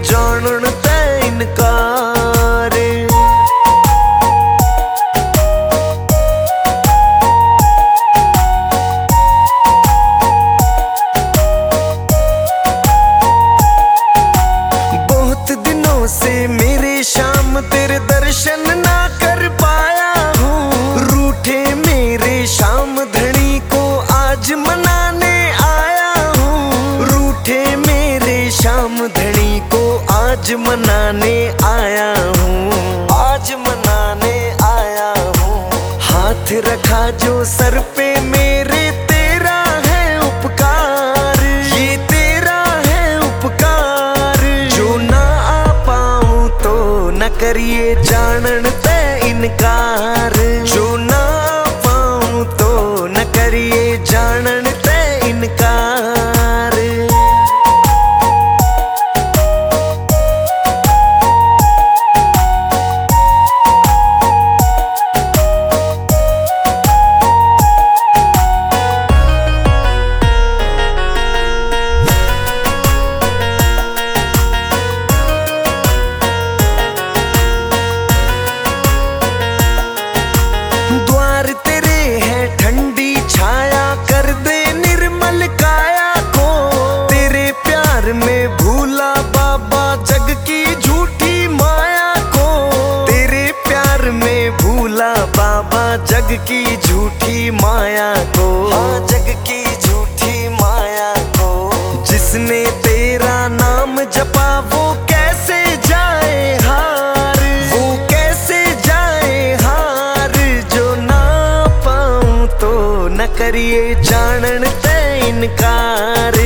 जानन ते इनकार। बहुत दिनों से मेरे शाम तेरे दर्शन ना कर पाया हूँ। रूठे मेरे शाम धनी को आज मनाने आया हूँ। रूठे मेरे शाम धनी को आज मनाने आया हूँ। आज मनाने आया हूँ। हाथ रखा जो सर पे मेरे तेरा है उपकार। ये तेरा है उपकार। जो ना आ पाऊं तो न करिए जानन ते इनकार। जो ना आ पाऊं तो न करिए जानन ते इनकार। द्वार तेरे है ठंडी छाया कर दे निर्मल काया को। तेरे प्यार में भूला बाबा जग की झूठी माया को। तेरे प्यार में भूला बाबा जग की झूठी माया को। हाँ, जग की झूठी माया को। जिसने तेरा नाम जपा वो कैसे जाए हार। वो कैसे जाए हार। जो ना पाऊं तो न करिए जानन ते इनकार।